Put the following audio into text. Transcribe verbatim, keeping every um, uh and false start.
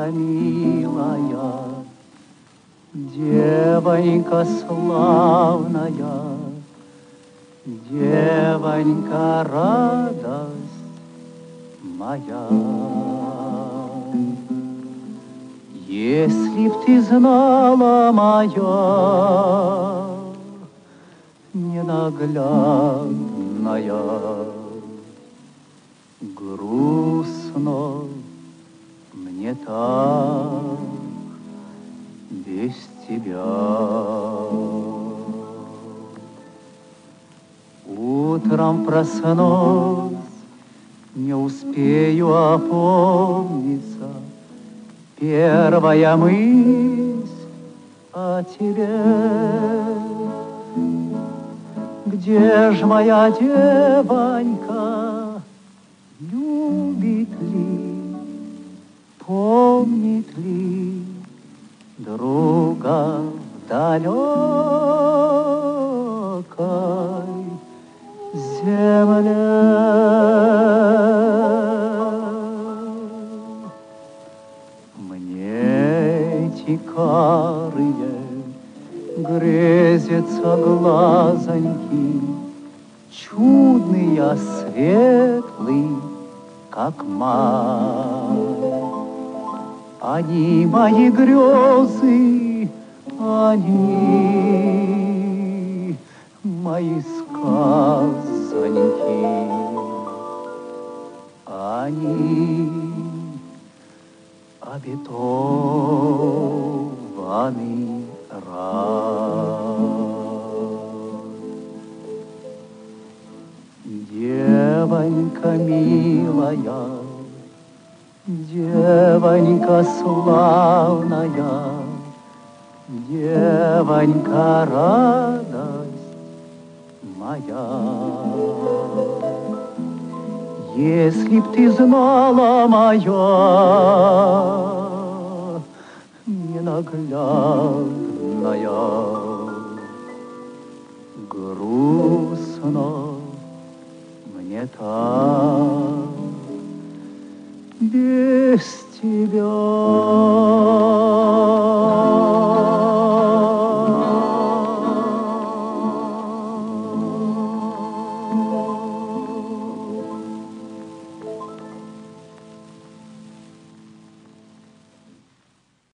милая, девонька славная, девонька радость моя. Если б ты знала, моя ненаглядная, грустно мне так без тебя. Утром проснусь, не успею опомниться, первая мысль о тебе. Где ж моя девонька, любит ли, помнит ли друга в далекой земле? Эти карые грезятся глазоньки, чудные, светлые, как май. Они мои грезы, они мои сказоньки, они обетованный рай. Девонька милая, девонька славная, девонька радость моя. Если б ты знала, моя ненаглядная, грустно мне так без тебя.